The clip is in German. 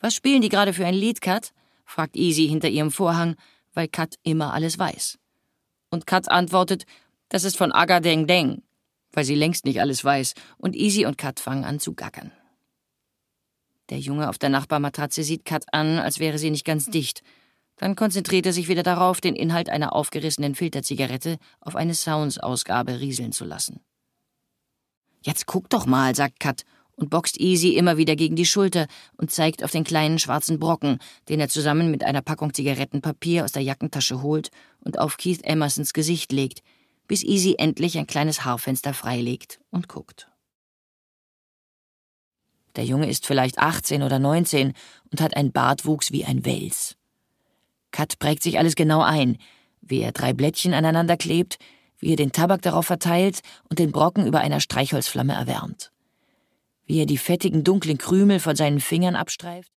»Was spielen die gerade für ein Lied, Kat?« fragt Easy hinter ihrem Vorhang, weil Kat immer alles weiß. Und Kat antwortet, das ist von Aga Deng Deng, weil sie längst nicht alles weiß, und Easy und Kat fangen an zu gackern. Der Junge auf der Nachbarmatratze sieht Kat an, als wäre sie nicht ganz dicht. Dann konzentriert er sich wieder darauf, den Inhalt einer aufgerissenen Filterzigarette auf eine Sounds-Ausgabe rieseln zu lassen. »Jetzt guck doch mal«, sagt Kat und boxt Easy immer wieder gegen die Schulter und zeigt auf den kleinen schwarzen Brocken, den er zusammen mit einer Packung Zigarettenpapier aus der Jackentasche holt und auf Keith Emersons Gesicht legt, bis Easy endlich ein kleines Haarfenster freilegt und guckt. Der Junge ist vielleicht 18 oder 19 und hat einen Bartwuchs wie ein Wels. Kat prägt sich alles genau ein, wie er 3 Blättchen aneinander klebt, wie er den Tabak darauf verteilt und den Brocken über einer Streichholzflamme erwärmt. Wie er die fettigen, dunklen Krümel von seinen Fingern abstreift